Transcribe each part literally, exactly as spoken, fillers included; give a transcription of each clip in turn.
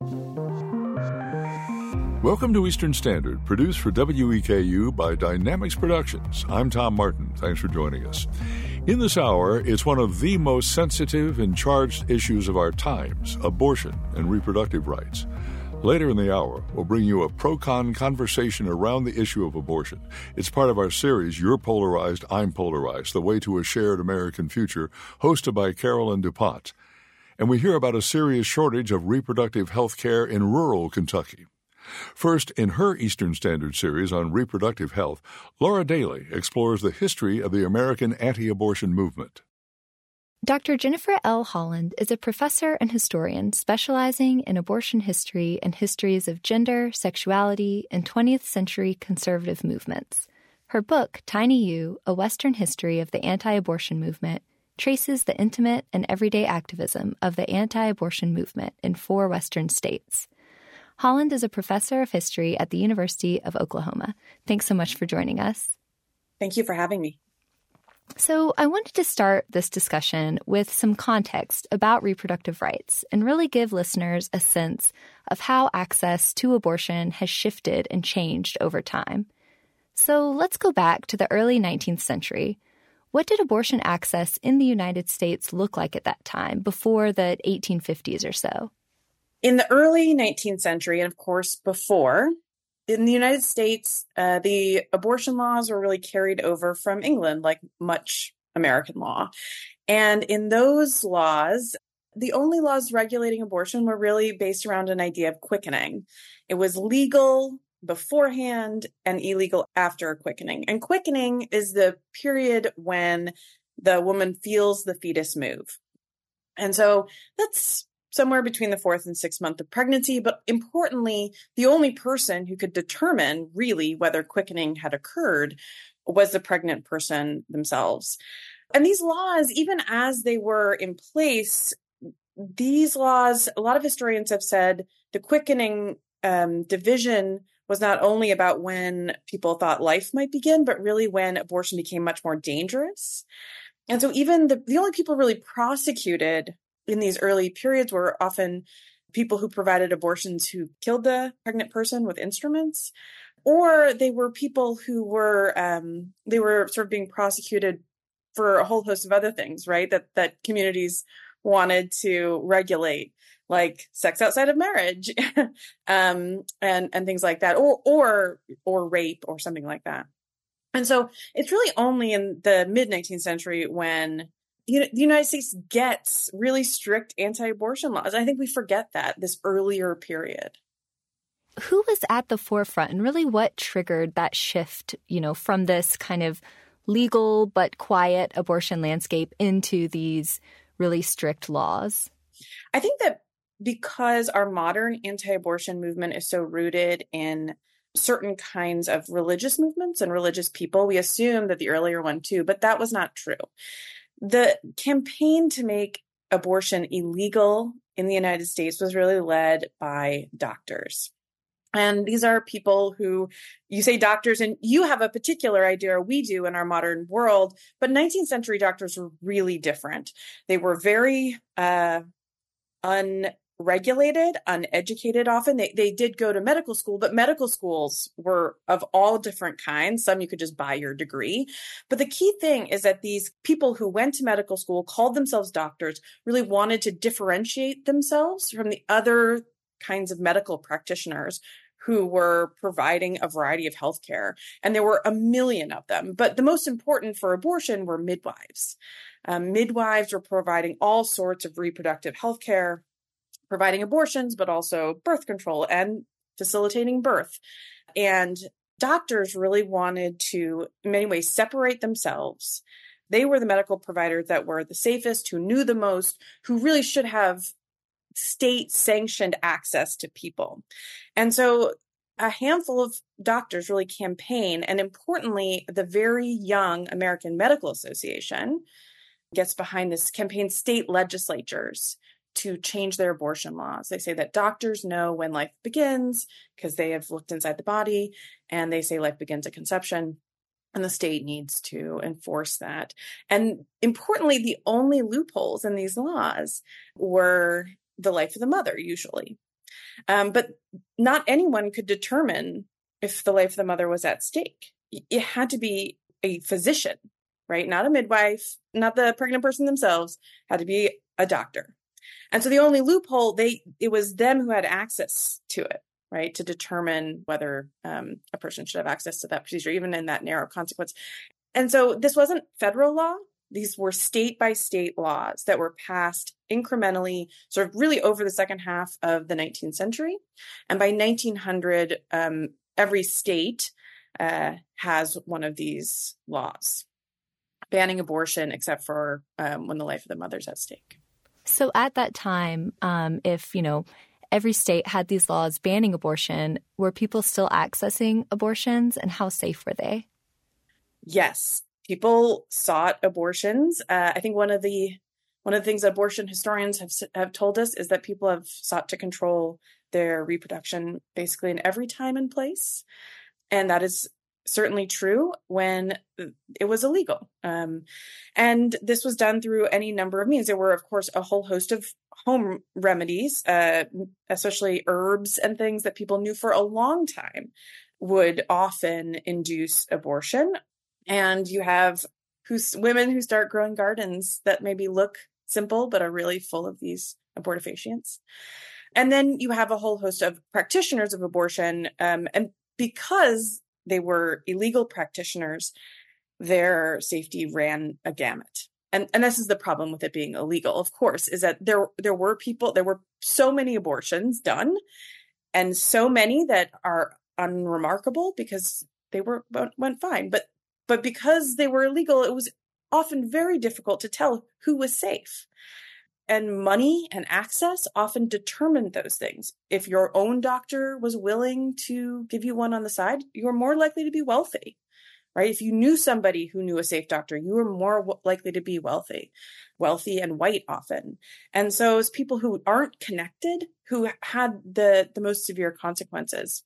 Welcome to Eastern Standard, produced for W E K U by Dynamics Productions. I'm Tom Martin. Thanks for joining us. In this hour, it's one of the most sensitive and charged issues of our times, abortion and reproductive rights. Later in the hour, we'll bring you a pro-con conversation around the issue of abortion. It's part of our series, You're Polarized, I'm Polarized, The Way to a Shared American Future, hosted by Carolyn DuPont. And we hear about a serious shortage of reproductive health care in rural Kentucky. First, in her Eastern Standard series on reproductive health, Laura Daly explores the history of the American anti-abortion movement. Doctor Jennifer L. Holland is a professor and historian specializing in abortion history and histories of gender, sexuality, and twentieth century conservative movements. Her book, Tiny U, A Western History of the Anti-Abortion Movement, traces the intimate and everyday activism of the anti-abortion movement in four Western states. Holland is a professor of history at the University of Oklahoma. Thanks so much for joining us. Thank you for having me. So I wanted to start this discussion with some context about reproductive rights and really give listeners a sense of how access to abortion has shifted and changed over time. So let's go back to the early nineteenth century. What did abortion access in the United States look like at that time, before the eighteen fifties or so? In the early nineteenth century, and of course before, in the United States, uh, the abortion laws were really carried over from England, like much American law. And in those laws, the only laws regulating abortion were really based around an idea of quickening. It was legal beforehand and illegal after a quickening. And quickening is the period when the woman feels the fetus move. And so that's somewhere between the fourth and sixth month of pregnancy. But importantly, the only person who could determine really whether quickening had occurred was the pregnant person themselves. And these laws, even as they were in place, these laws, a lot of historians have said the quickening um, division was not only about when people thought life might begin, but really when abortion became much more dangerous. And so even the, the only people really prosecuted in these early periods were often people who provided abortions who killed the pregnant person with instruments, or they were people who were, um, they were sort of being prosecuted for a whole host of other things, right? That, that communities wanted to regulate, like sex outside of marriage, um, and, and things like that, or, or, or rape or something like that. And so it's really only in the mid nineteenth century when you know, the United States gets really strict anti-abortion laws. I think we forget that, this earlier period. Who was at the forefront, and really what triggered that shift, you know, from this kind of legal but quiet abortion landscape into these really strict laws? I think that because our modern anti-abortion movement is so rooted in certain kinds of religious movements and religious people, we assume that the earlier one too, but that was not true. The campaign to make abortion illegal in the United States was really led by doctors. And these are people who, you say doctors, and you have a particular idea, or we do in our modern world, but nineteenth century doctors were really different. They were very uh, unregulated, uneducated often. They, they did go to medical school, but medical schools were of all different kinds. Some you could just buy your degree. But the key thing is that these people who went to medical school, called themselves doctors, really wanted to differentiate themselves from the other kinds of medical practitioners who were providing a variety of healthcare. And there were a million of them. But the most important for abortion were midwives. Um, midwives were providing all sorts of reproductive healthcare, providing abortions, but also birth control and facilitating birth. And doctors really wanted to, in many ways, separate themselves. They were the medical providers that were the safest, who knew the most, who really should have state-sanctioned access to people. And so a handful of doctors really campaign, and importantly, the very young American Medical Association gets behind this campaign, state legislatures to change their abortion laws. They say that doctors know when life begins because they have looked inside the body, and they say life begins at conception, and the state needs to enforce that. And importantly, the only loopholes in these laws were the life of the mother, usually. Um, but not anyone could determine if the life of the mother was at stake. It had to be a physician, right? Not a midwife, not the pregnant person themselves, had to be a doctor. And so the only loophole, they it was them who had access to it, right? To determine whether um, a person should have access to that procedure, even in that narrow consequence. And so this wasn't federal law. These were state by state laws that were passed incrementally, sort of really over the second half of the nineteenth century. And by nineteen hundred, um, every state uh, has one of these laws banning abortion, except for um, when the life of the mother's at stake. So at that time, um, if, you know, every state had these laws banning abortion, were people still accessing abortions, and how safe were they? Yes, people sought abortions. Uh, I think one of the one of the things that abortion historians have have told us is that people have sought to control their reproduction basically in every time and place, and that is certainly true when it was illegal. Um, and this was done through any number of means. There were, of course, a whole host of home remedies, uh, especially herbs and things that people knew for a long time would often induce abortion. And you have who's, women who start growing gardens that maybe look simple, but are really full of these abortifacients. And then you have a whole host of practitioners of abortion. Um, and because they were illegal practitioners, their safety ran a gamut. And, and this is the problem with it being illegal, of course, is that there, there were people, there were so many abortions done, and so many that are unremarkable because they were went fine. But But because they were illegal, it was often very difficult to tell who was safe. And money and access often determined those things. If your own doctor was willing to give you one on the side, you were more likely to be wealthy, right? If you knew somebody who knew a safe doctor, you were more w- likely to be wealthy, wealthy and white often. And so it's people who aren't connected who had the, the most severe consequences.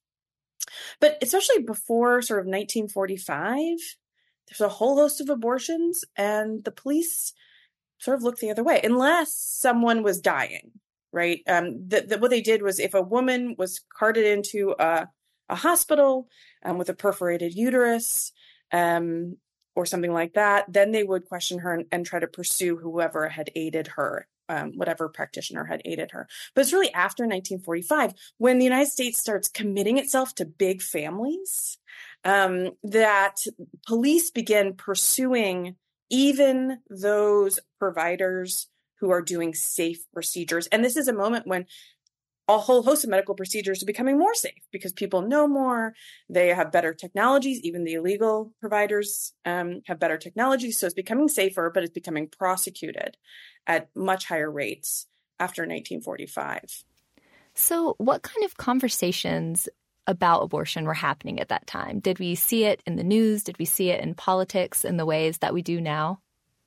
But especially before sort of nineteen forty-five, there's a whole host of abortions, and the police sort of looked the other way, unless someone was dying, right? Um, the, the, what they did was if a woman was carted into a, a hospital um, with a perforated uterus um, or something like that, then they would question her and, and try to pursue whoever had aided her, um, whatever practitioner had aided her. But it's really after nineteen forty-five, when the United States starts committing itself to big families, um, that police begin pursuing even those providers who are doing safe procedures. And this is a moment when a whole host of medical procedures are becoming more safe because people know more. They have better technologies. Even the illegal providers um, have better technologies. So it's becoming safer, but it's becoming prosecuted at much higher rates after nineteen forty-five. So what kind of conversations about abortion were happening at that time? Did we see it in the news? Did we see it in politics in the ways that we do now?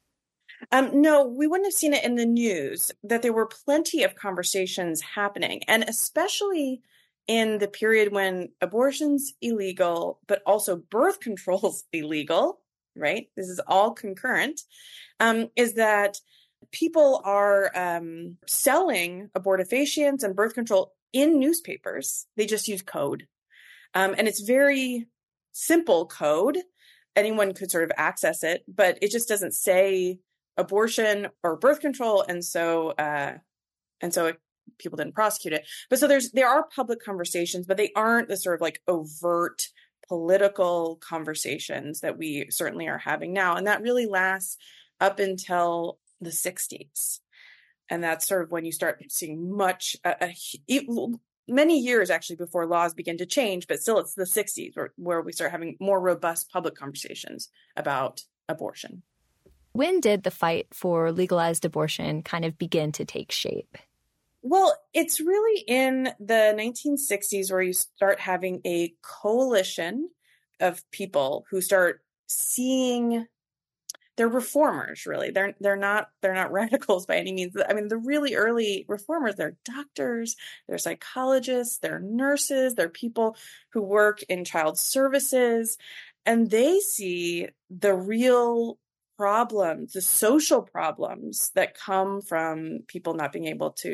Um, no, we wouldn't have seen it in the news, that there were plenty of conversations happening, and especially in the period when abortion's illegal, but also birth control's illegal, right? This is all concurrent, um, is that people are um, selling abortifacients and birth control in newspapers. They just use code. Um, and it's very simple code. Anyone could sort of access it, but it just doesn't say abortion or birth control. And so, uh, and so it, people didn't prosecute it. But so there's, there are public conversations, but they aren't the sort of like overt political conversations that we certainly are having now. And that really lasts up until the sixties. And that's sort of when you start seeing much, uh, a, many years actually before laws begin to change, but still it's the sixties where, where we start having more robust public conversations about abortion. When did the fight for legalized abortion kind of begin to take shape? Well, it's really in the nineteen sixties where you start having a coalition of people who start seeing. They're reformers, really. They're they're not they're not radicals by any means. I mean, the really early reformers, they're doctors, they're psychologists, they're nurses, they're people who work in child services, and they see the real problems, the social problems that come from people not being able to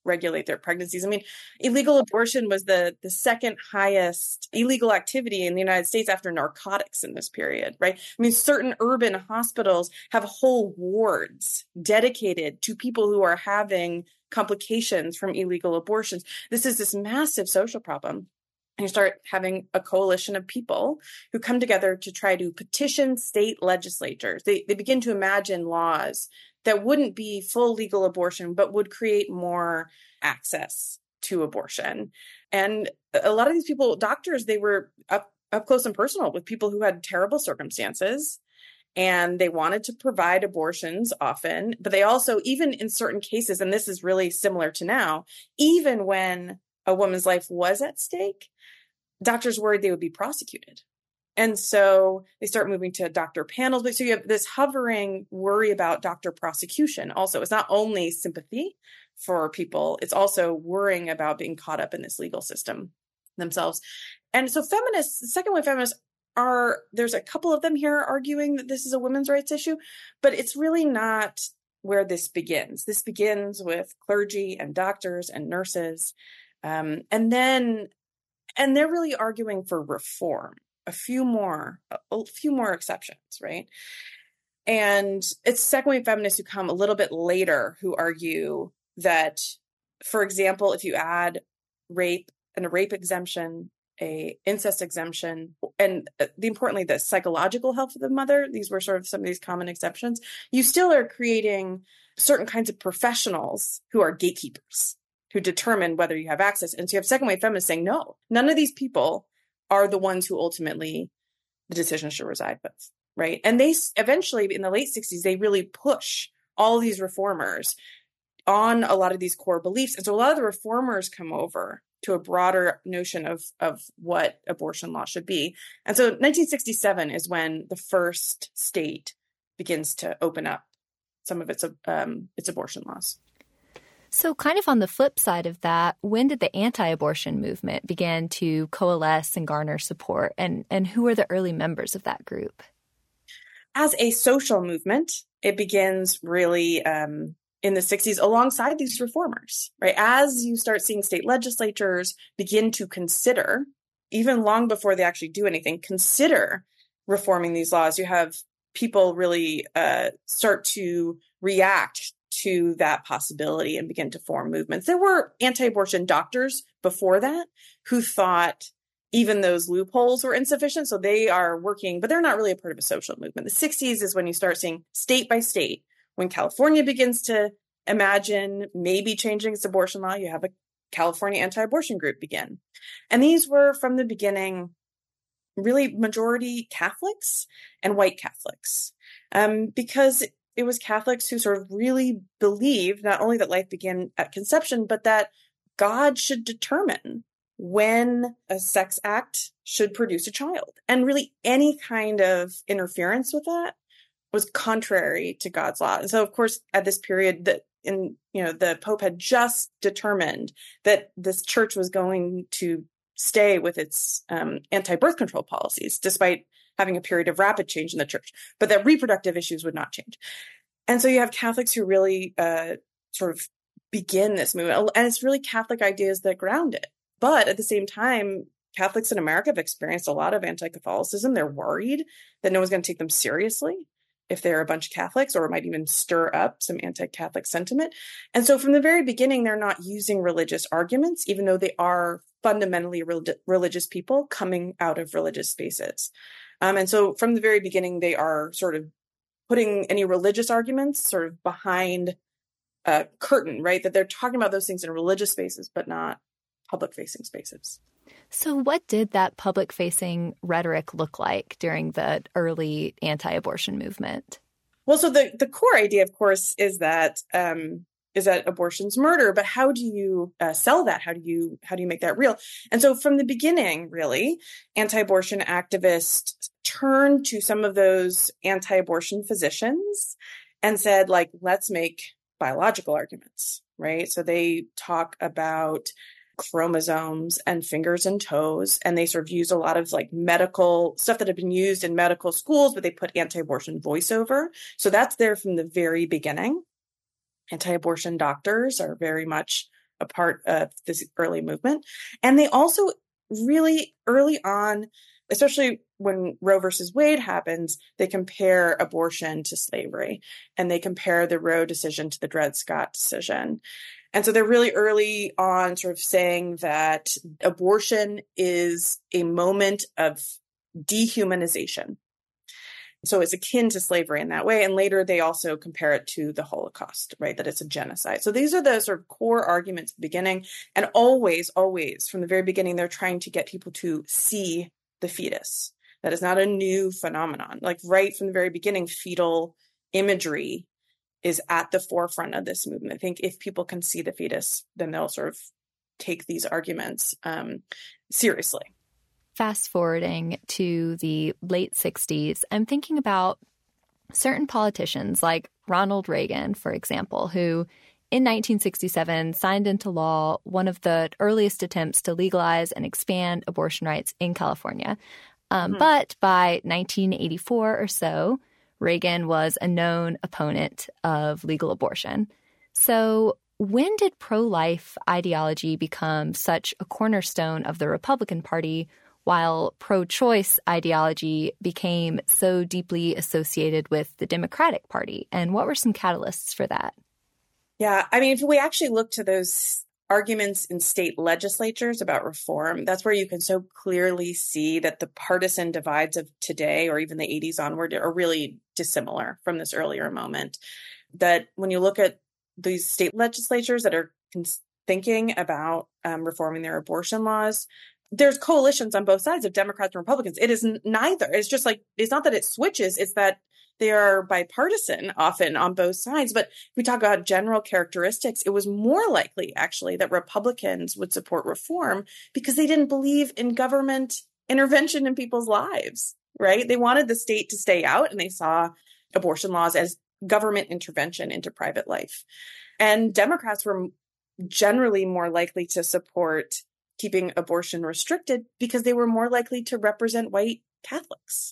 regulate their pregnancies. I mean, illegal abortion was the, the second highest illegal activity in the United States after narcotics in this period, right? I mean, certain urban hospitals have whole wards dedicated to people who are having complications from illegal abortions. This is this massive social problem. And you start having a coalition of people who come together to try to petition state legislatures. They, they begin to imagine laws that wouldn't be full legal abortion, but would create more access to abortion. And a lot of these people, doctors, they were up, up close and personal with people who had terrible circumstances, and they wanted to provide abortions often. But they also, even in certain cases, and this is really similar to now, even when a woman's life was at stake, doctors worried they would be prosecuted. And so they start moving to doctor panels. But so you have this hovering worry about doctor prosecution. Also, it's not only sympathy for people, it's also worrying about being caught up in this legal system themselves. And so feminists, second wave feminists are, there's a couple of them here arguing that this is a women's rights issue, but it's really not where this begins. This begins with clergy and doctors and nurses. Um, and then, and they're really arguing for reform. A few more, a few more exceptions, right? And it's second wave feminists who come a little bit later who argue that, for example, if you add rape and a rape exemption, a incest exemption, and the importantly, the psychological health of the mother, these were sort of some of these common exceptions, you still are creating certain kinds of professionals who are gatekeepers, who determine whether you have access. And so you have second wave feminists saying, no, none of these people are the ones who ultimately the decision should reside with, right? And they eventually, in the late sixties, they really push all these reformers on a lot of these core beliefs. And so a lot of the reformers come over to a broader notion of, of what abortion law should be. And so nineteen sixty-seven is when the first state begins to open up some of its, um, its abortion laws. So kind of on the flip side of that, when did the anti-abortion movement begin to coalesce and garner support? And, and who are the early members of that group? As a social movement, it begins really um, in the sixties alongside these reformers, right? As you start seeing state legislatures begin to consider, even long before they actually do anything, consider reforming these laws, you have people really uh, start to react to that possibility and begin to form movements. There were anti-abortion doctors before that who thought even those loopholes were insufficient. So they are working, but they're not really a part of a social movement. The sixties is when you start seeing state by state, when California begins to imagine maybe changing its abortion law, you have a California anti-abortion group begin. And these were from the beginning really majority Catholics and white Catholics, um, because it was Catholics who sort of really believed not only that life began at conception, but that God should determine when a sex act should produce a child. And really any kind of interference with that was contrary to God's law. And so, of course, at this period, that in you know the Pope had just determined that this church was going to stay with its um, anti-birth control policies, despite having a period of rapid change in the church, but that reproductive issues would not change. And so you have Catholics who really uh, sort of begin this movement. And it's really Catholic ideas that ground it. But at the same time, Catholics in America have experienced a lot of anti-Catholicism. They're worried that no one's going to take them seriously if they're a bunch of Catholics, or it might even stir up some anti-Catholic sentiment. And so from the very beginning, they're not using religious arguments, even though they are fundamentally re- religious people coming out of religious spaces. Um, and so from the very beginning, they are sort of putting any religious arguments sort of behind a curtain, right? That they're talking about those things in religious spaces, but not public-facing spaces. So what did that public-facing rhetoric look like during the early anti-abortion movement? Well, so the, the core idea, of course, is that um, is that abortion's murder, but how do you uh, sell that? How do you how do you make that real? And so from the beginning, really, anti-abortion activists turned to some of those anti-abortion physicians and said, like, let's make biological arguments, right? So they talk about chromosomes and fingers and toes, and they sort of use a lot of like medical stuff that had been used in medical schools, but they put anti-abortion voiceover. So that's there from the very beginning. Anti-abortion doctors are very much a part of this early movement. And they also really early on, especially when Roe versus Wade happens, they compare abortion to slavery, and they compare the Roe decision to the Dred Scott decision. And so they're really early on sort of saying that abortion is a moment of dehumanization. So it's akin to slavery in that way. And later they also compare it to the Holocaust, right? That it's a genocide. So these are the sort of core arguments at the beginning. And always, always from the very beginning, they're trying to get people to see the fetus. That is not a new phenomenon. Like right from the very beginning, fetal imagery is at the forefront of this movement. I think if people can see the fetus, then they'll sort of take these arguments um, seriously. Fast forwarding to the late sixties, I'm thinking about certain politicians like Ronald Reagan, for example, who in nineteen sixty-seven signed into law one of the earliest attempts to legalize and expand abortion rights in California. Um, mm-hmm. But by nineteen eighty-four or so, Reagan was a known opponent of legal abortion. So when did pro-life ideology become such a cornerstone of the Republican Party, while pro-choice ideology became so deeply associated with the Democratic Party? And what were some catalysts for that? Yeah, I mean, if we actually look to those arguments in state legislatures about reform, that's where you can so clearly see that the partisan divides of today, or even the eighties onward, are really dissimilar from this earlier moment. That when you look at these state legislatures that are thinking about um, reforming their abortion laws, there's coalitions on both sides of Democrats and Republicans. It is neither. It's just like, it's not that it switches, it's that they are bipartisan often on both sides. But if we talk about general characteristics, it was more likely actually that Republicans would support reform because they didn't believe in government intervention in people's lives, right? They wanted the state to stay out, and they saw abortion laws as government intervention into private life. And Democrats were generally more likely to support keeping abortion restricted because they were more likely to represent white Catholics.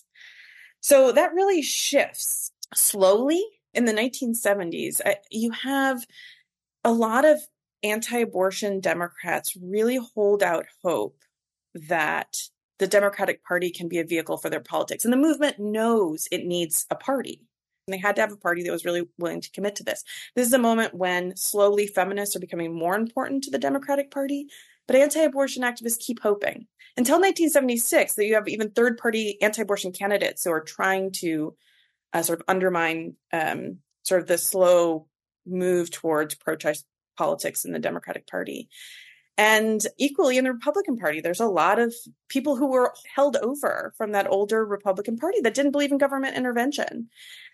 So that really shifts slowly in the nineteen seventies. You have a lot of anti-abortion Democrats really hold out hope that the Democratic Party can be a vehicle for their politics. And the movement knows it needs a party. And they had to have a party that was really willing to commit to this. This is a moment when slowly feminists are becoming more important to the Democratic Party, but anti-abortion activists keep hoping. Until nineteen seventy-six, that you have even third-party anti-abortion candidates who are trying to uh, sort of undermine um, sort of the slow move towards pro-choice politics in the Democratic Party. And equally in the Republican Party, there's a lot of people who were held over from that older Republican Party that didn't believe in government intervention.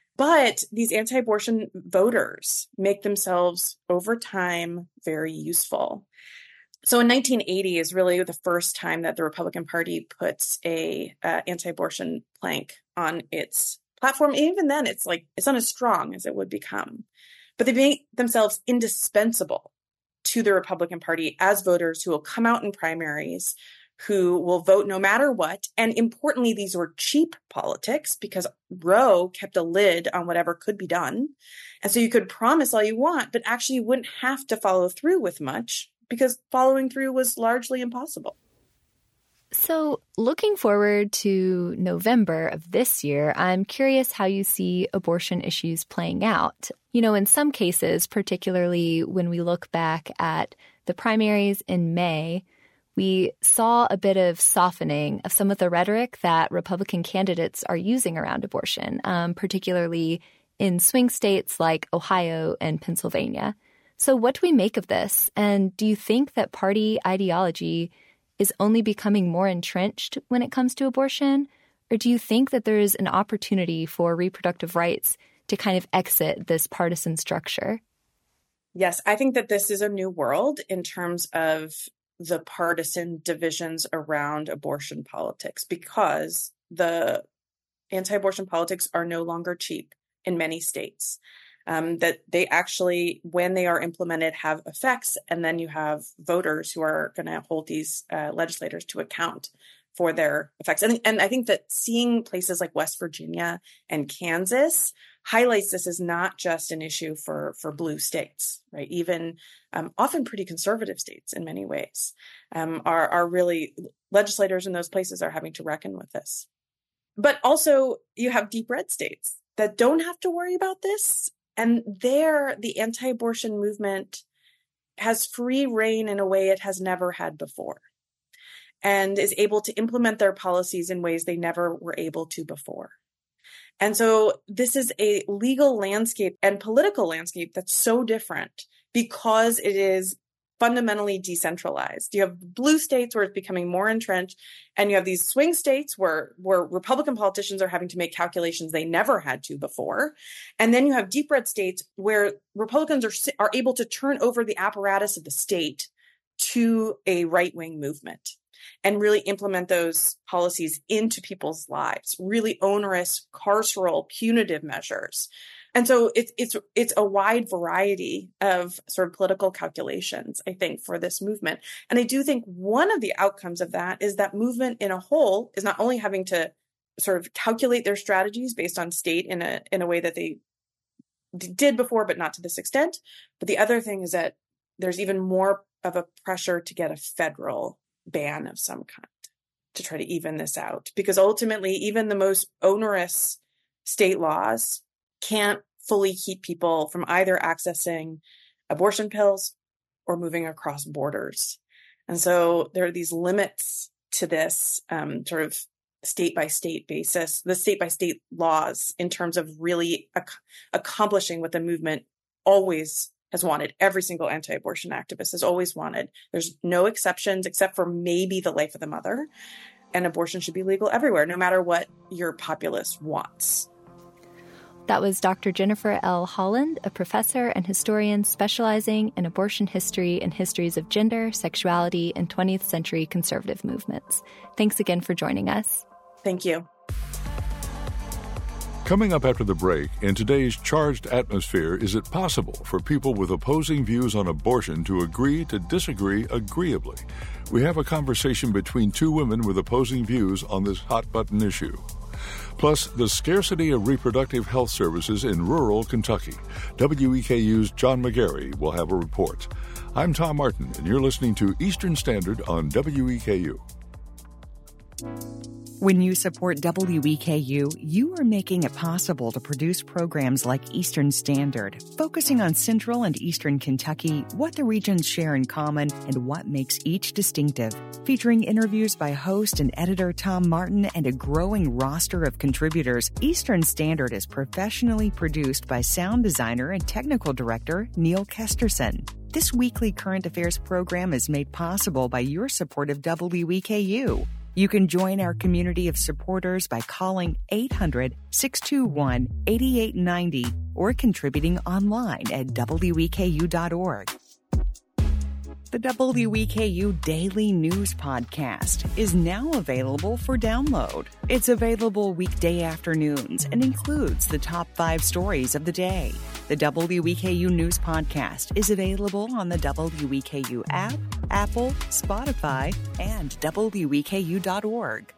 But these anti-abortion voters make themselves, over time, very useful. So in nineteen eighty is really the first time that the Republican Party puts a uh, anti-abortion plank on its platform. Even then, it's like it's not as strong as it would become. But they make themselves indispensable to the Republican Party as voters who will come out in primaries, who will vote no matter what. And importantly, these were cheap politics because Roe kept a lid on whatever could be done. And so you could promise all you want, but actually you wouldn't have to follow through with much, because following through was largely impossible. So looking forward to November of this year, I'm curious how you see abortion issues playing out. You know, in some cases, particularly when we look back at the primaries in May, we saw a bit of softening of some of the rhetoric that Republican candidates are using around abortion, um, particularly in swing states like Ohio and Pennsylvania. So what do we make of this? And do you think that party ideology is only becoming more entrenched when it comes to abortion? Or do you think that there is an opportunity for reproductive rights to kind of exit this partisan structure? Yes, I think that this is a new world in terms of the partisan divisions around abortion politics, because the anti-abortion politics are no longer cheap in many states. Um, that they actually, when they are implemented, have effects. And then you have voters who are going to hold these uh, legislators to account for their effects. And, and I think that seeing places like West Virginia and Kansas highlights this as not just an issue for, for blue states, right? Even um, often pretty conservative states in many ways um, are, are really, legislators in those places are having to reckon with this. But also you have deep red states that don't have to worry about this. And there, the anti-abortion movement has free reign in a way it has never had before, and is able to implement their policies in ways they never were able to before. And so this is a legal landscape and political landscape that's so different because it is fundamentally decentralized. You have blue states where it's becoming more entrenched, and you have these swing states where, where Republican politicians are having to make calculations they never had to before. And then you have deep red states where Republicans are, are able to turn over the apparatus of the state to a right-wing movement and really implement those policies into people's lives, really onerous, carceral, punitive measures. And so it's it's it's a wide variety of sort of political calculations, I think, for this movement. And I do think one of the outcomes of that is that movement in a whole is not only having to sort of calculate their strategies based on state in a in a way that they did before, but not to this extent. But the other thing is that there's even more of a pressure to get a federal ban of some kind to try to even this out, because ultimately even the most onerous state laws can't fully keep people from either accessing abortion pills or moving across borders. And so there are these limits to this um, sort of state by state basis, the state by state laws in terms of really ac- accomplishing what the movement always has wanted. Every single anti-abortion activist has always wanted. There's no exceptions except for maybe the life of the mother. And abortion should be legal everywhere, no matter what your populace wants. That was Doctor Jennifer L. Holland, a professor and historian specializing in abortion history and histories of gender, sexuality, and twentieth century conservative movements. Thanks again for joining us. Thank you. Coming up after the break, in today's charged atmosphere, is it possible for people with opposing views on abortion to agree to disagree agreeably? We have a conversation between two women with opposing views on this hot-button issue. Plus, the scarcity of reproductive health services in rural Kentucky. W E K U's John McGarry will have a report. I'm Tom Martin, and you're listening to Eastern Standard on W E K U. When you support W E K U, you are making it possible to produce programs like Eastern Standard, focusing on Central and Eastern Kentucky, what the regions share in common, and what makes each distinctive. Featuring interviews by host and editor Tom Martin and a growing roster of contributors, Eastern Standard is professionally produced by sound designer and technical director Neil Kesterson. This weekly current affairs program is made possible by your support of W E K U. You can join our community of supporters by calling eight hundred, six two one, eight eight nine zero or contributing online at W E K U dot org. The W E K U Daily News Podcast is now available for download. It's available weekday afternoons and includes the top five stories of the day. The W E K U News Podcast is available on the W E K U app, Apple, Spotify, and W E K U dot org.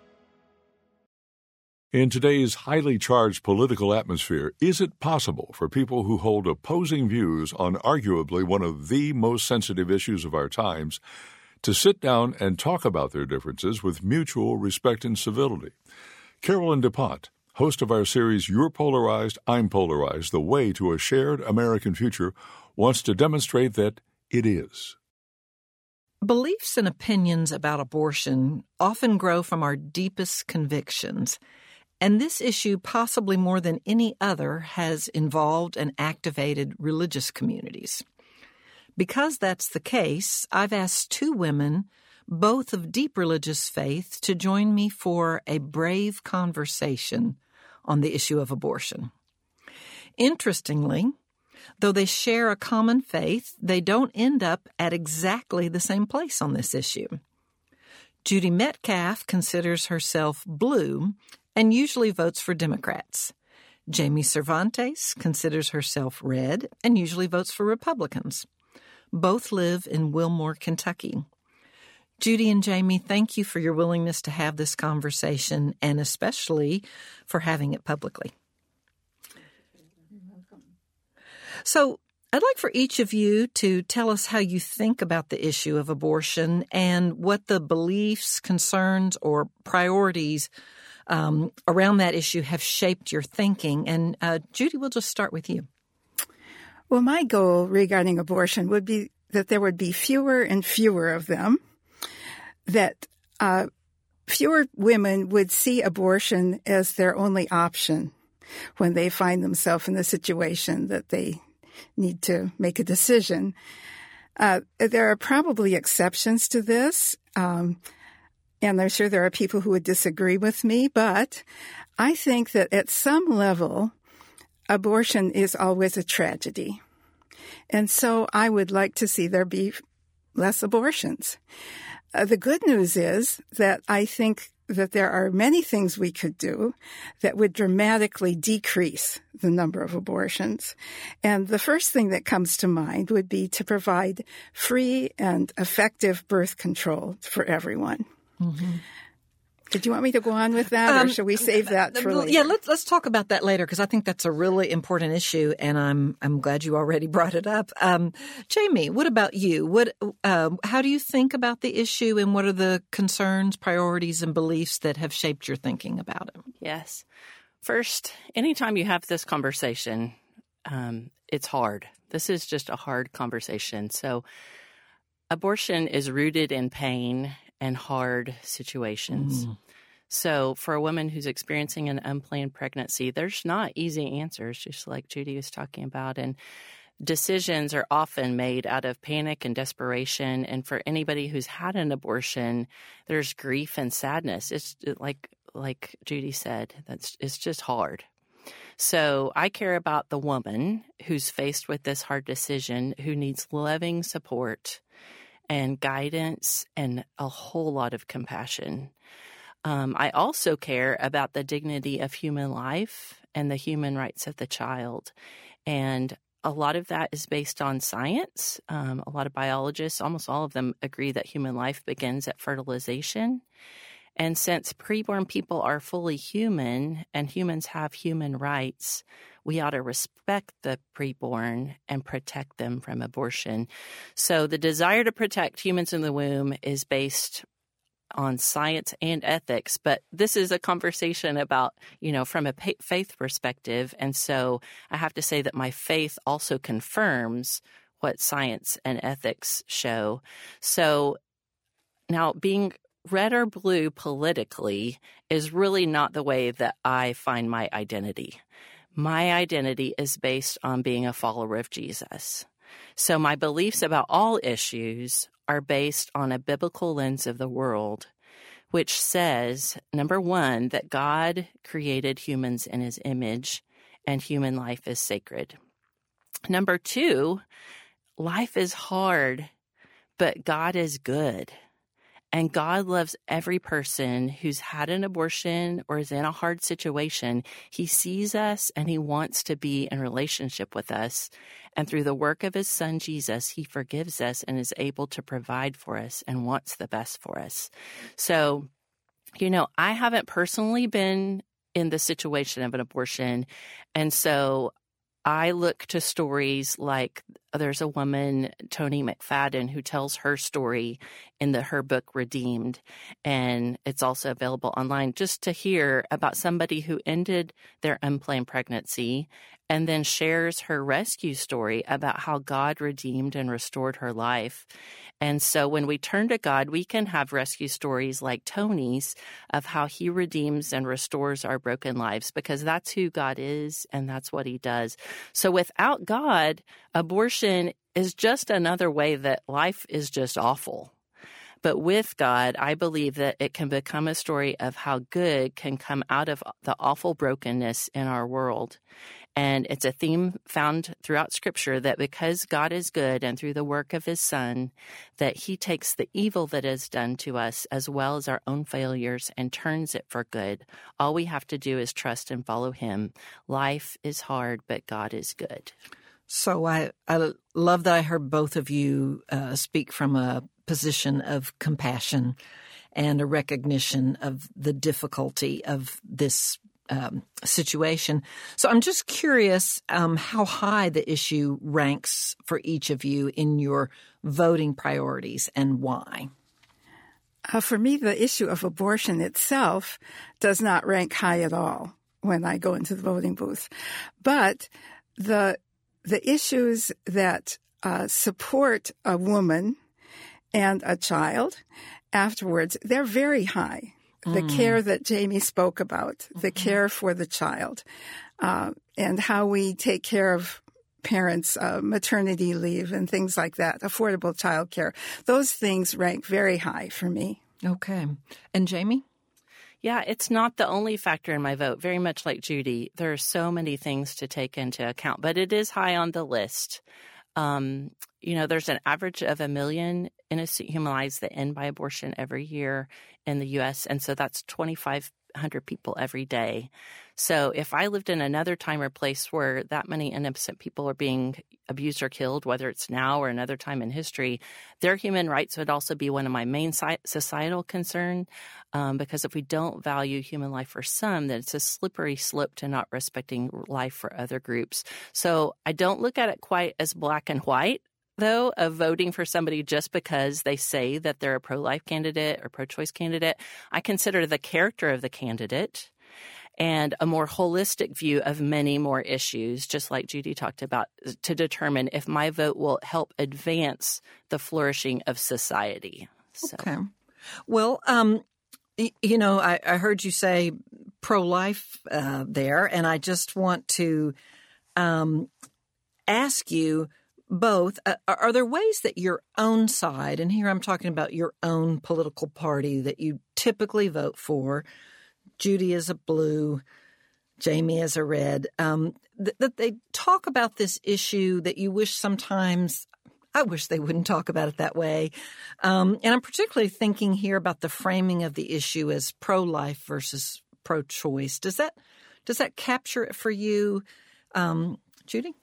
In today's highly charged political atmosphere, is it possible for people who hold opposing views on arguably one of the most sensitive issues of our times to sit down and talk about their differences with mutual respect and civility? Carolyn DuPont, host of our series You're Polarized, I'm Polarized, The Way to a Shared American Future, wants to demonstrate that it is. Beliefs and opinions about abortion often grow from our deepest convictions. And this issue, possibly more than any other, has involved and activated religious communities. Because that's the case, I've asked two women, both of deep religious faith, to join me for a brave conversation on the issue of abortion. Interestingly, though they share a common faith, they don't end up at exactly the same place on this issue. Judy Metcalf considers herself blue and usually votes for Democrats. Jamie Cervantes considers herself red and usually votes for Republicans. Both live in Wilmore, Kentucky. Judy and Jamie, thank you for your willingness to have this conversation and especially for having it publicly. So I'd like for each of you to tell us how you think about the issue of abortion and what the beliefs, concerns, or priorities um, around that issue have shaped your thinking. And uh, Judy, we'll just start with you. Well, my goal regarding abortion would be that there would be fewer and fewer of them, that uh, fewer women would see abortion as their only option when they find themselves in the situation that they need to make a decision. Uh, there are probably exceptions to this, um, and I'm sure there are people who would disagree with me, but I think that at some level, abortion is always a tragedy. And so I would like to see there be less abortions. Uh, the good news is that I think that there are many things we could do that would dramatically decrease the number of abortions. And the first thing that comes to mind would be to provide free and effective birth control for everyone. Mm-hmm. Did you want me to go on with that, um, or should we save that for later? Yeah, let's let's talk about that later because I think that's a really important issue, and I'm I'm glad you already brought it up. Um, Jamie, what about you? What uh, how do you think about the issue, and what are the concerns, priorities, and beliefs that have shaped your thinking about it? Yes. First, anytime you have this conversation, um, it's hard. This is just a hard conversation. So, abortion is rooted in pain and hard situations. Mm. So for a woman who's experiencing an unplanned pregnancy, there's not easy answers, just like Judy was talking about. And decisions are often made out of panic and desperation. And for anybody who's had an abortion, there's grief and sadness. It's like like Judy said, that's it's just hard. So I care about the woman who's faced with this hard decision, who needs loving support and guidance and a whole lot of compassion. Um, I also care about the dignity of human life and the human rights of the child. And a lot of that is based on science. Um, a lot of biologists, almost all of them, agree that human life begins at fertilization. And since preborn people are fully human and humans have human rights, we ought to respect the preborn and protect them from abortion. So the desire to protect humans in the womb is based on science and ethics, but this is a conversation about, you know, from a faith perspective. And so I have to say that my faith also confirms what science and ethics show. So now being red or blue politically is really not the way that I find my identity. My identity is based on being a follower of Jesus. So my beliefs about all issues are based on a biblical lens of the world, which says, number one, that God created humans in his image and human life is sacred. Number two, life is hard, but God is good. And God loves every person who's had an abortion or is in a hard situation. He sees us and he wants to be in relationship with us. And through the work of his son, Jesus, he forgives us and is able to provide for us and wants the best for us. So, you know, I haven't personally been in the situation of an abortion. And so I look to stories like there's a woman, Toni McFadden, who tells her story in the her book Redeemed, and it's also available online, just to hear about somebody who ended their unplanned pregnancy and then shares her rescue story about how God redeemed and restored her life. And so when we turn to God, we can have rescue stories like Toni's of how he redeems and restores our broken lives, because that's who God is and that's what he does. So without God, abortion is just another way that life is just awful. But with God, I believe that it can become a story of how good can come out of the awful brokenness in our world. And it's a theme found throughout Scripture that because God is good and through the work of his Son, that he takes the evil that is done to us as well as our own failures and turns it for good. All we have to do is trust and follow him. Life is hard, but God is good. So I, I love that I heard both of you uh, speak from a position of compassion and a recognition of the difficulty of this um, situation. So I'm just curious um, how high the issue ranks for each of you in your voting priorities and why. Uh, for me, the issue of abortion itself does not rank high at all when I go into the voting booth. But the the issues that uh, support a woman and a child afterwards, they're very high. Mm. The care that Jamie spoke about, mm-hmm. the care for the child, uh, and how we take care of parents, uh, maternity leave and things like that, affordable child care. Those things rank very high for me. Okay. And Jamie? Yeah, it's not the only factor in my vote. Very much like Judy, there are so many things to take into account, but it is high on the list. Um, you know, there's an average of a million innocent human lives that end by abortion every year in the U S, and so that's twenty-five hundred people every day. So if I lived in another time or place where that many innocent people are being abused or killed, whether it's now or another time in history, their human rights would also be one of my main societal concerns, um, because if we don't value human life for some, then it's a slippery slope to not respecting life for other groups. So I don't look at it quite as black and white, though, of voting for somebody just because they say that they're a pro-life candidate or pro-choice candidate. I consider the character of the candidate and a more holistic view of many more issues, just like Judy talked about, to determine if my vote will help advance the flourishing of society. So. Okay. Well, um, you know, I, I heard you say pro-life uh, there, and I just want to um, ask you both, uh, are there ways that your own side, and here I'm talking about your own political party that you typically vote for, Judy is a blue, Jamie is a red, um, th- that they talk about this issue that you wish sometimes, I wish they wouldn't talk about it that way. Um, and I'm particularly thinking here about the framing of the issue as pro-life versus pro-choice. Does that, does that capture it for you, um, Judy?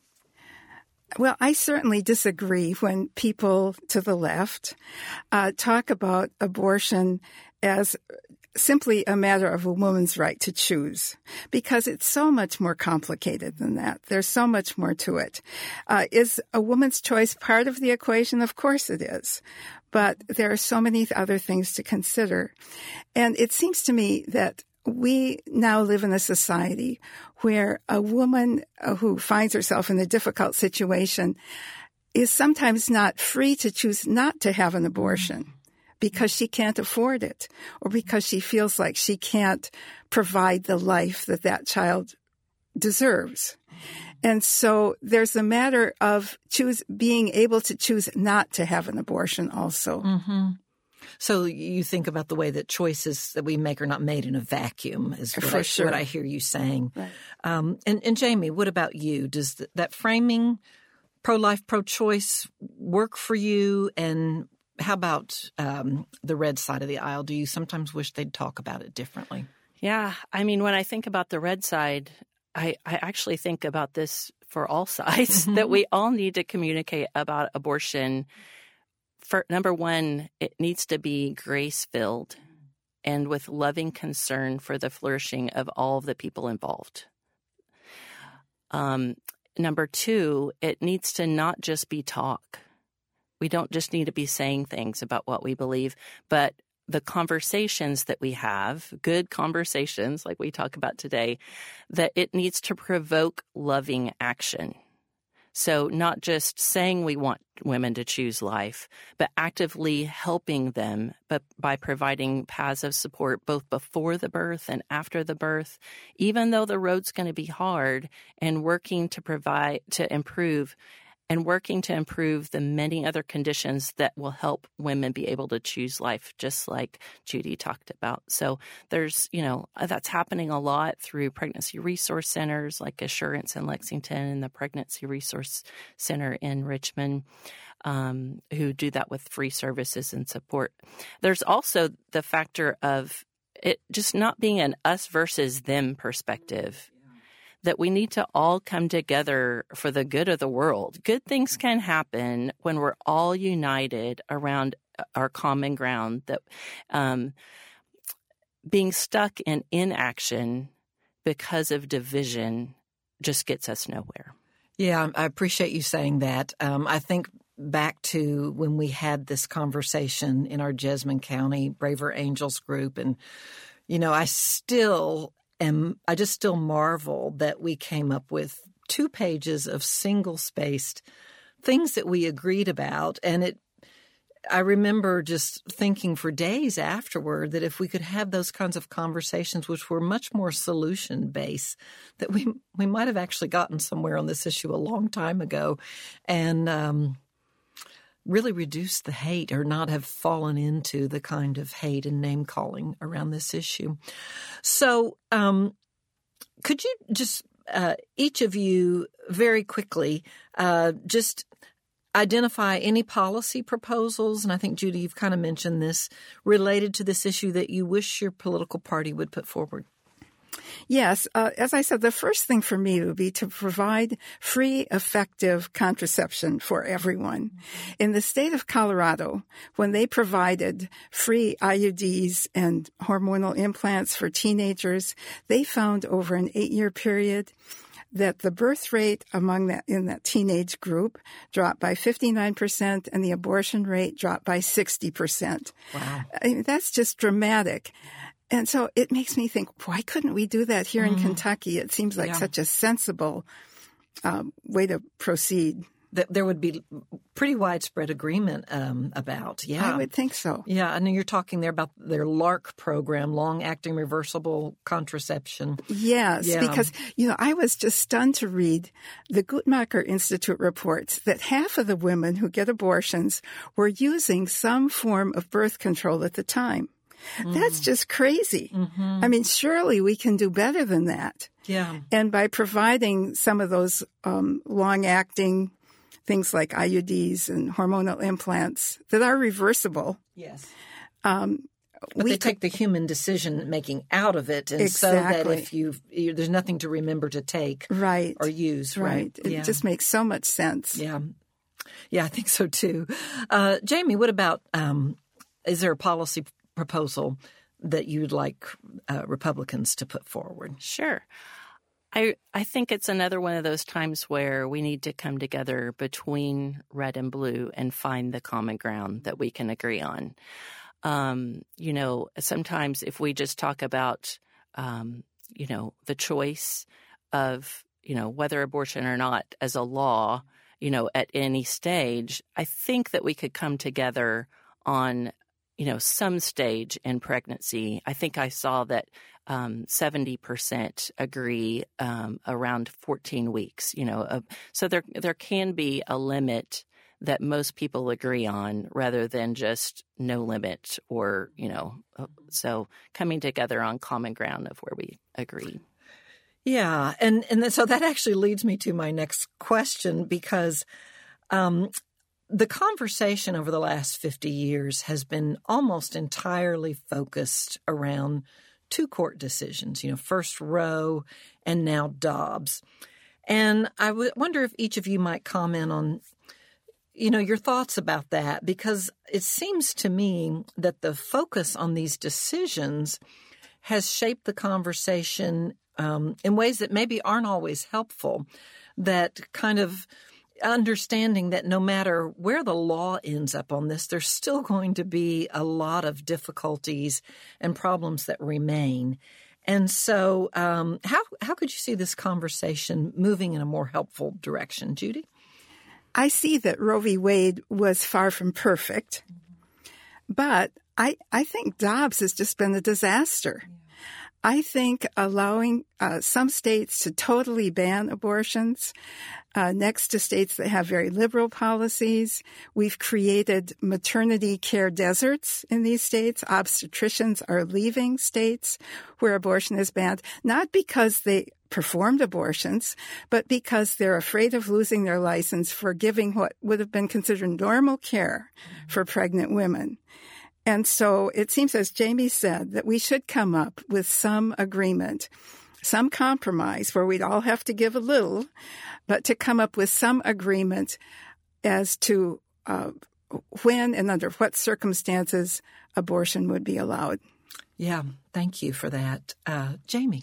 Well, I certainly disagree when people to the left uh, talk about abortion as simply a matter of a woman's right to choose, because it's so much more complicated than that. There's so much more to it. Uh, is a woman's choice part of the equation? Of course it is. But there are so many other things to consider. And it seems to me that we now live in a society where a woman who finds herself in a difficult situation is sometimes not free to choose not to have an abortion because she can't afford it or because she feels like she can't provide the life that that child deserves. And so there's a matter of choose being able to choose not to have an abortion also. Mm-hmm. So you think about the way that choices that we make are not made in a vacuum is what, I, sure. what I hear you saying. Right. Um, and, and Jamie, what about you? Does th- that framing pro-life, pro-choice work for you? And how about um, the red side of the aisle? Do you sometimes wish they'd talk about it differently? Yeah. I mean, when I think about the red side, I, I actually think about this for all sides, mm-hmm. that we all need to communicate about abortion. For number one, it needs to be grace-filled and with loving concern for the flourishing of all of the people involved. Um, number two, it needs to not just be talk. We don't just need to be saying things about what we believe, but the conversations that we have, good conversations like we talk about today, that it needs to provoke loving action. So not just saying we want women to choose life, but actively helping them but by providing paths of support both before the birth and after the birth, even though the road's going to be hard, and working to provide, to improve and working to improve the many other conditions that will help women be able to choose life, just like Judy talked about. So there's, you know, that's happening a lot through pregnancy resource centers like Assurance in Lexington and the Pregnancy Resource Center in Richmond, um, who do that with free services and support. There's also the factor of it just not being an us versus them perspective. that we need to all come together for the good of the world. Good things can happen when we're all united around our common ground, that um, being stuck in inaction because of division just gets us nowhere. Yeah, I appreciate you saying that. Um, I think back to when we had this conversation in our Jessamine County Braver Angels group, and, you know, I still am, I just still marvel that we came up with two pages of single-spaced things that we agreed about, and it I remember just thinking for days afterward that if we could have those kinds of conversations, which were much more solution-based, that we we might have actually gotten somewhere on this issue a long time ago, and um, really reduced the hate, or not have fallen into the kind of hate and name-calling around this issue. So um, could you just, uh, each of you, very quickly, uh, just identify any policy proposals, and I think, Judy, you've kind of mentioned this, related to this issue that you wish your political party would put forward? Yes. Uh, as I said, the first thing for me would be to provide free, effective contraception for everyone. In the state of Colorado, when they provided free I U Ds and hormonal implants for teenagers, they found over an eight-year period that the birth rate among that in that teenage group dropped by fifty-nine percent and the abortion rate dropped by sixty percent. Wow. I mean, that's just dramatic. And so it makes me think, why couldn't we do that here mm. in Kentucky? It seems like yeah. such a sensible um, way to proceed. That there would be pretty widespread agreement um, about. Yeah, I would think so. Yeah, I know you're talking there about their LARC program, long-acting reversible contraception. Yes, yeah. Because, you know, I was just stunned to read the Guttmacher Institute reports that half of the women who get abortions were using some form of birth control at the time. Mm. That's just crazy. Mm-hmm. I mean, surely we can do better than that. Yeah. And by providing some of those um, long-acting things like I U Ds and hormonal implants that are reversible. Yes. Um, but we they take could, the human decision-making out of it, and exactly. so that if you, you there's nothing to remember to take right. or use. Right. Right. It yeah. just makes so much sense. Yeah. Yeah, I think so too. Uh, Jamie, what about, um, is there a policy proposal that you'd like uh, Republicans to put forward? Sure. I I think it's another one of those times where we need to come together between red and blue and find the common ground that we can agree on. Um, you know, sometimes if we just talk about, um, you know, the choice of, you know, whether abortion or not as a law, you know, at any stage, I think that we could come together on, you know, some stage in pregnancy. I think I saw that um, seventy percent agree um, around fourteen weeks, you know. Uh, so there there can be a limit that most people agree on rather than just no limit or, you know, so coming together on common ground of where we agree. Yeah. And, and so that actually leads me to my next question, because um, the conversation over the last fifty years has been almost entirely focused around two court decisions, you know, first Roe and now Dobbs. And I w- wonder if each of you might comment on, you know, your thoughts about that, because it seems to me that the focus on these decisions has shaped the conversation um, in ways that maybe aren't always helpful, that kind of understanding that no matter where the law ends up on this, there's still going to be a lot of difficulties and problems that remain. And so um, how how could you see this conversation moving in a more helpful direction, Judy? I see that Roe v. Wade was far from perfect, but I, I think Dobbs has just been a disaster. Yeah. I think allowing uh, some states to totally ban abortions uh, next to states that have very liberal policies. We've created maternity care deserts in these states. Obstetricians are leaving states where abortion is banned, not because they performed abortions, but because they're afraid of losing their license for giving what would have been considered normal care for pregnant women. And so it seems, as Jamie said, that we should come up with some agreement some compromise where we'd all have to give a little, but to come up with some agreement as to uh, when and under what circumstances abortion would be allowed. Yeah, thank you for that. Uh, Jamie.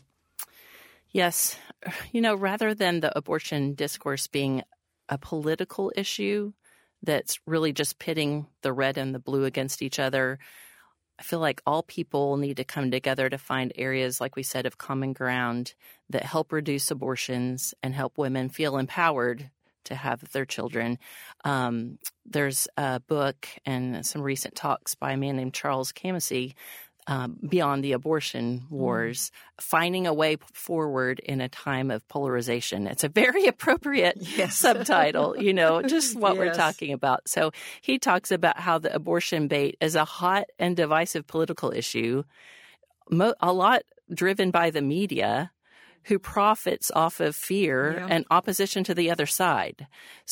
Yes. You know, rather than the abortion discourse being a political issue that's really just pitting the red and the blue against each other, I feel like all people need to come together to find areas, like we said, of common ground that help reduce abortions and help women feel empowered to have their children. Um, there's a book and some recent talks by a man named Charles Camosy, um, Beyond the Abortion Wars, mm. finding a way forward in a time of polarization. It's a very appropriate yes. subtitle, you know, just what yes. we're talking about. So he talks about how the abortion bait is a hot and divisive political issue, mo- a lot driven by the media, who profits off of fear yeah. and opposition to the other side.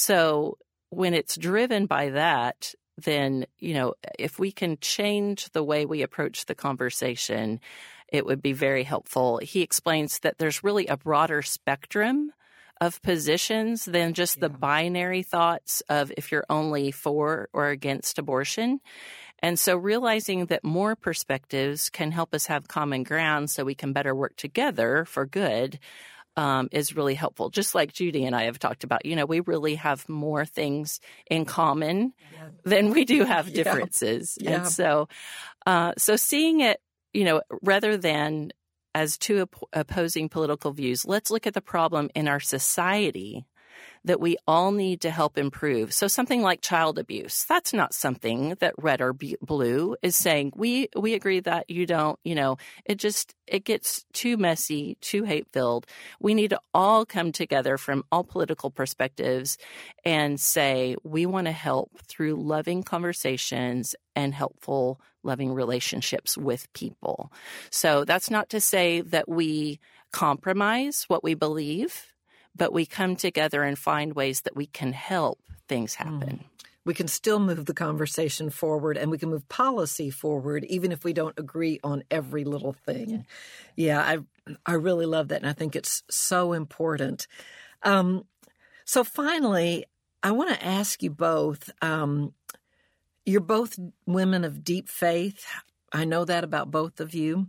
So when it's driven by that, then, you know, if we can change the way we approach the conversation, it would be very helpful. He explains that there's really a broader spectrum of positions than just yeah. the binary thoughts of if you're only for or against abortion. And so realizing that more perspectives can help us have common ground so we can better work together for good um, is really helpful. Just like Judy and I have talked about, you know, we really have more things in common yeah. than we do have differences. Yeah. Yeah. And so, uh, so seeing it, you know, rather than as two op- opposing political views, let's look at the problem in our society that we all need to help improve. So something like child abuse, that's not something that red or blue is saying, we we agree that you don't, you know, it just, it gets too messy, too hate-filled. We need to all come together from all political perspectives and say, we want to help through loving conversations and helpful, loving relationships with people. So that's not to say that we compromise what we believe, but we come together and find ways that we can help things happen. Mm. We can still move the conversation forward, and we can move policy forward, even if we don't agree on every little thing. Yeah, I I really love that, and I think it's so important. Um, so finally, I want to ask you both, um, you're both women of deep faith. I know that about both of you.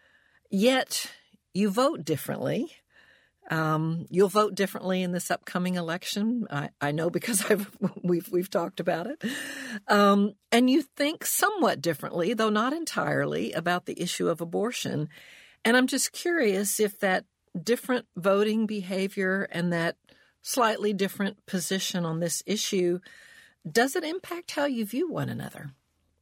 Yet you vote differently. Um, you'll vote differently in this upcoming election. I, I know because I've we've we've talked about it. Um, and you think somewhat differently, though not entirely, about the issue of abortion. And I'm just curious if that different voting behavior and that slightly different position on this issue, does it impact how you view one another?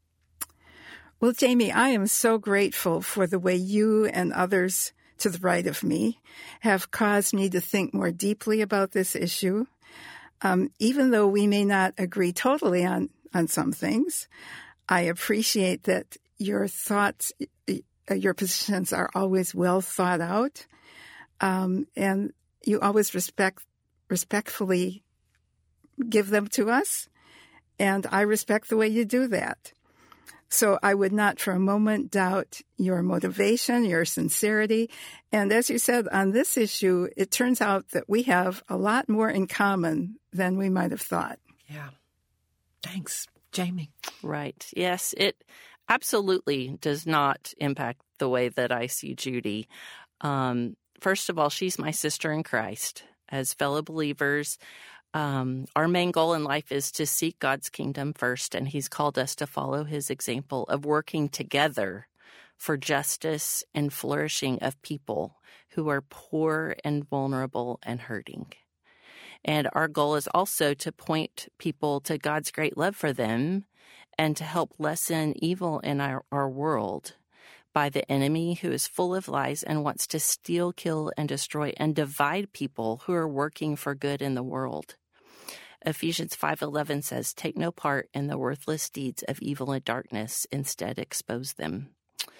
Well, Jamie, I am so grateful for the way you and others to the right of me have caused me to think more deeply about this issue. Um, even though we may not agree totally on, on some things, I appreciate that your thoughts, your positions are always well thought out, um, and you always respect, respectfully give them to us, and I respect the way you do that. So I would not for a moment doubt your motivation, your sincerity. And as you said, on this issue, it turns out that we have a lot more in common than we might have thought. Yeah. Thanks, Jamie. Right. Yes, it absolutely does not impact the way that I see Judy. Um, first of all, she's my sister in Christ. As fellow believers, Um, our main goal in life is to seek God's kingdom first, and He's called us to follow His example of working together for justice and flourishing of people who are poor and vulnerable and hurting. And our goal is also to point people to God's great love for them and to help lessen evil in our, our world by the enemy who is full of lies and wants to steal, kill, and destroy and divide people who are working for good in the world. Ephesians five eleven says, "Take no part in the worthless deeds of evil and darkness, instead expose them."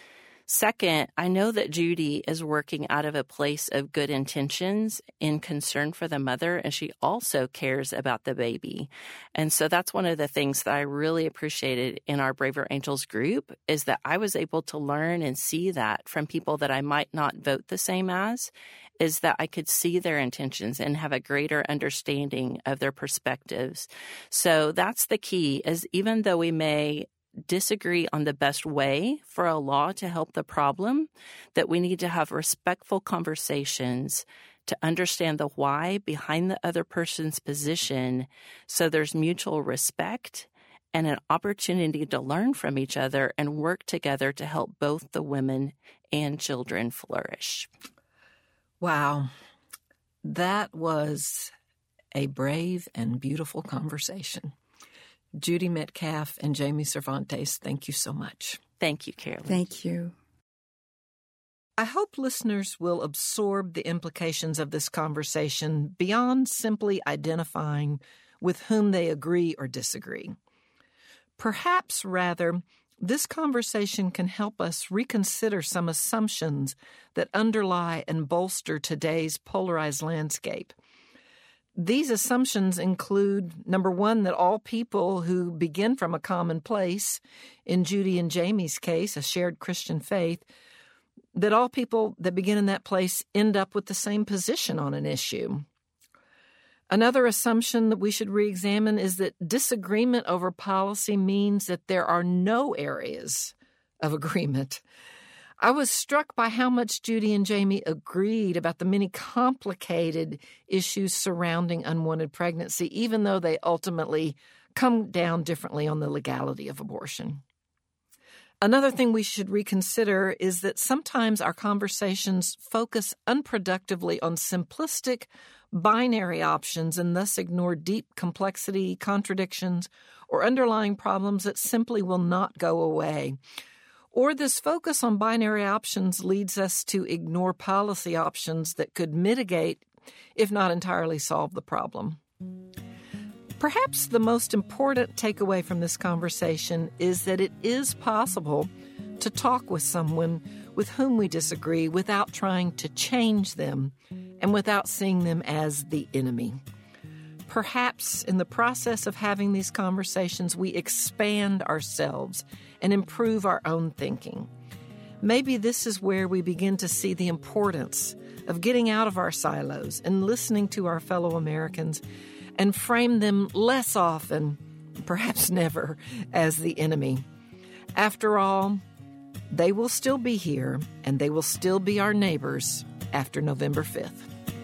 Second, I know that Judy is working out of a place of good intentions in concern for the mother, and she also cares about the baby. And so that's one of the things that I really appreciated in our Braver Angels group, is that I was able to learn and see that from people that I might not vote the same as, is that I could see their intentions and have a greater understanding of their perspectives. So that's the key, is even though we may disagree on the best way for a law to help the problem, that we need to have respectful conversations to understand the why behind the other person's position, so there's mutual respect and an opportunity to learn from each other and work together to help both the women and children flourish. Wow. That was a brave and beautiful conversation. Judy Metcalf and Jamie Cervantes, thank you so much. Thank you, Carolyn. Thank you. I hope listeners will absorb the implications of this conversation beyond simply identifying with whom they agree or disagree. Perhaps, rather, this conversation can help us reconsider some assumptions that underlie and bolster today's polarized landscape. These assumptions include, number one, that all people who begin from a common place, in Judy and Jamie's case, a shared Christian faith, that all people that begin in that place end up with the same position on an issue. Another assumption that we should re-examine is that disagreement over policy means that there are no areas of agreement. I was struck by how much Judy and Jamie agreed about the many complicated issues surrounding unwanted pregnancy, even though they ultimately come down differently on the legality of abortion. Another thing we should reconsider is that sometimes our conversations focus unproductively on simplistic, binary options and thus ignore deep complexity, contradictions, or underlying problems that simply will not go away. Or this focus on binary options leads us to ignore policy options that could mitigate, if not entirely solve, the problem. Perhaps the most important takeaway from this conversation is that it is possible to talk with someone with whom we disagree without trying to change them and without seeing them as the enemy. Perhaps in the process of having these conversations, we expand ourselves and improve our own thinking. Maybe this is where we begin to see the importance of getting out of our silos and listening to our fellow Americans and frame them less often, perhaps never, as the enemy. After all, they will still be here and they will still be our neighbors after November fifth.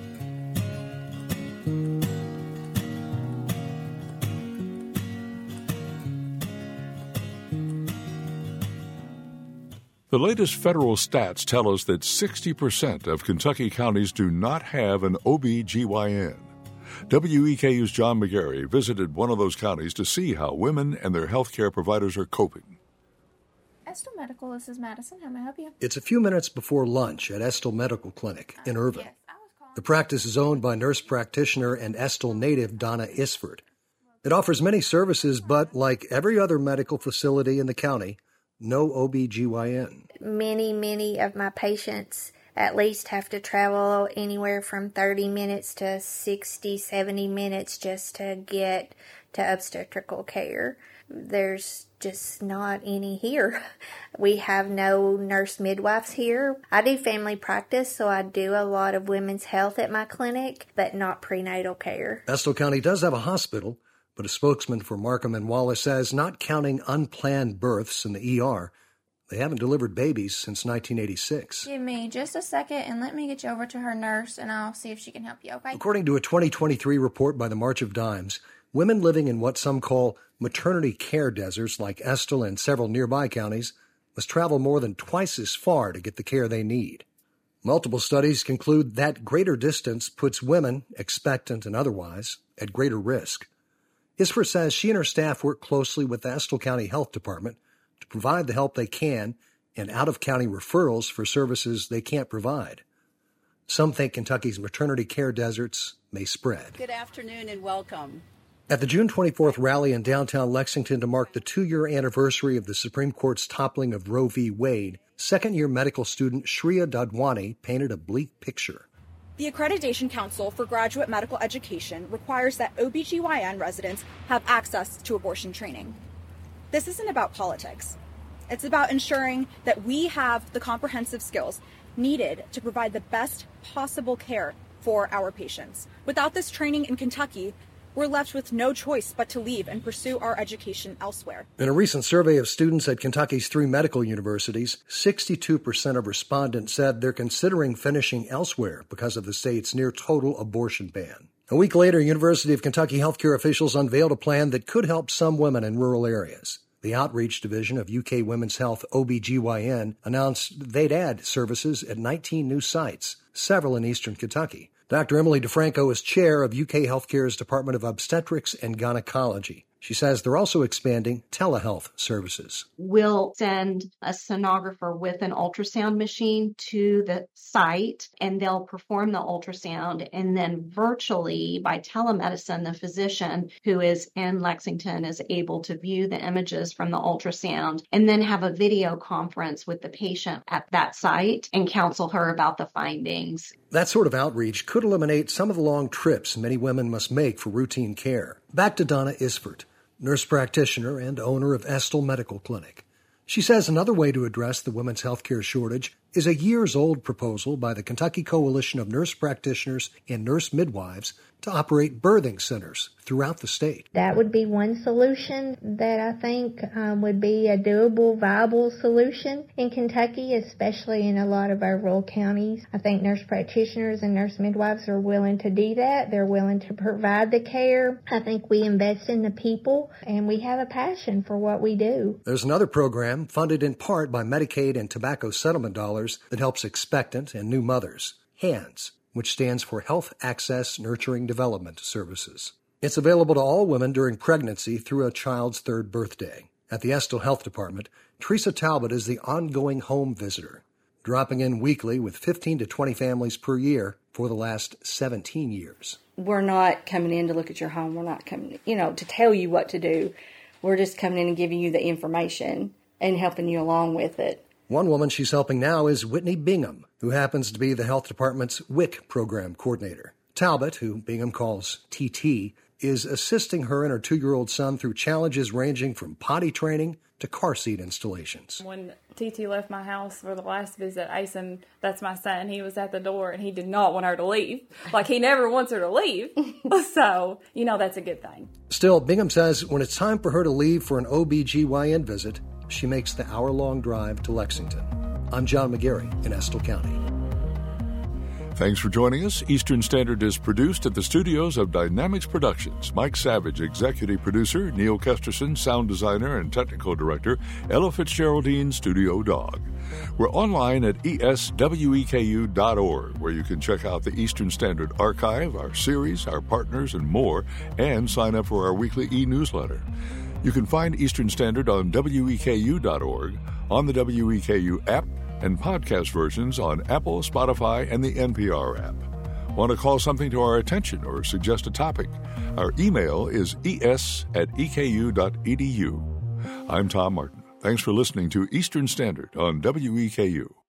The latest federal stats tell us that sixty percent of Kentucky counties do not have an O B G Y N. W E K U's John McGarry visited one of those counties to see how women and their health care providers are coping. Estill Medical, this is Madison. How may I help you? It's a few minutes before lunch at Estill Medical Clinic in Irvine. Yes, I was calling. The practice is owned by nurse practitioner and Estill native Donna Isford. It offers many services, but like every other medical facility in the county, no O B G Y N. Many, many of my patients at least have to travel anywhere from thirty minutes to sixty, seventy minutes just to get to obstetrical care. There's just not any here. We have no nurse midwives here. I do family practice, so I do a lot of women's health at my clinic, but not prenatal care. Estill County does have a hospital, but a spokesman for Markham and Wallace says not counting unplanned births in the E R, they haven't delivered babies since nineteen eighty-six. Give me just a second and let me get you over to her nurse, and I'll see if she can help you, okay? According to a twenty twenty-three report by the March of Dimes, women living in what some call maternity care deserts like Estill and several nearby counties must travel more than twice as far to get the care they need. Multiple studies conclude that greater distance puts women, expectant and otherwise, at greater risk. Isford says she and her staff work closely with the Estill County Health Department to provide the help they can and out-of-county referrals for services they can't provide. Some think Kentucky's maternity care deserts may spread. Good afternoon and welcome. At the June twenty-fourth rally in downtown Lexington to mark the two-year anniversary of the Supreme Court's toppling of Roe v. Wade, second-year medical student Shreya Dadwani painted a bleak picture. The Accreditation Council for Graduate Medical Education requires that O B G Y N residents have access to abortion training. This isn't about politics. It's about ensuring that we have the comprehensive skills needed to provide the best possible care for our patients. Without this training in Kentucky, we're left with no choice but to leave and pursue our education elsewhere. In a recent survey of students at Kentucky's three medical universities, sixty-two percent of respondents said they're considering finishing elsewhere because of the state's near-total abortion ban. A week later, University of Kentucky healthcare officials unveiled a plan that could help some women in rural areas. The Outreach Division of U K Women's Health O B G Y N announced they'd add services at nineteen new sites, several in eastern Kentucky. Doctor Emily DeFranco is chair of U K Healthcare's Department of Obstetrics and Gynecology. She says they're also expanding telehealth services. We'll send a sonographer with an ultrasound machine to the site, and they'll perform the ultrasound. And then virtually, by telemedicine, the physician who is in Lexington is able to view the images from the ultrasound and then have a video conference with the patient at that site and counsel her about the findings. That sort of outreach could eliminate some of the long trips many women must make for routine care. Back to Donna Isford, nurse practitioner and owner of Estill Medical Clinic. She says another way to address the women's healthcare shortage is a years-old proposal by the Kentucky Coalition of Nurse Practitioners and Nurse Midwives to operate birthing centers throughout the state. That would be one solution that I think um, would be a doable, viable solution in Kentucky, especially in a lot of our rural counties. I think nurse practitioners and nurse midwives are willing to do that. They're willing to provide the care. I think we invest in the people, and we have a passion for what we do. There's another program funded in part by Medicaid and tobacco settlement dollars that helps expectant and new mothers, HANDS, which stands for Health Access Nurturing Development Services. It's available to all women during pregnancy through a child's third birthday. At the Estill Health Department, Teresa Talbot is the ongoing home visitor, dropping in weekly with fifteen to twenty families per year for the last seventeen years. We're not coming in to look at your home. We're not coming, you know, to tell you what to do. We're just coming in and giving you the information and helping you along with it. One woman she's helping now is Whitney Bingham, who happens to be the health department's W I C program coordinator. Talbot, who Bingham calls T T, is assisting her and her two-year-old son through challenges ranging from potty training to car seat installations. When T T left my house for the last visit, Asen, that's my son, he was at the door and he did not want her to leave. Like, he never wants her to leave. So, you know, that's a good thing. Still, Bingham says when it's time for her to leave for an O B G Y N visit, she makes the hour-long drive to Lexington. I'm John McGarry in Estill County. Thanks for joining us. Eastern Standard is produced at the studios of Dynamics Productions. Mike Savage, executive producer, Neil Kesterson, sound designer and technical director, Ella Fitzgeraldine, studio dog. We're online at E S W E K U dot org, where you can check out the Eastern Standard Archive, our series, our partners, and more, and sign up for our weekly e-newsletter. You can find Eastern Standard on W E K U dot org, on the W E K U app, and podcast versions on Apple, Spotify, and the N P R app. Want to call something to our attention or suggest a topic? Our email is es at e k u dot e d u. I'm Tom Martin. Thanks for listening to Eastern Standard on W E K U.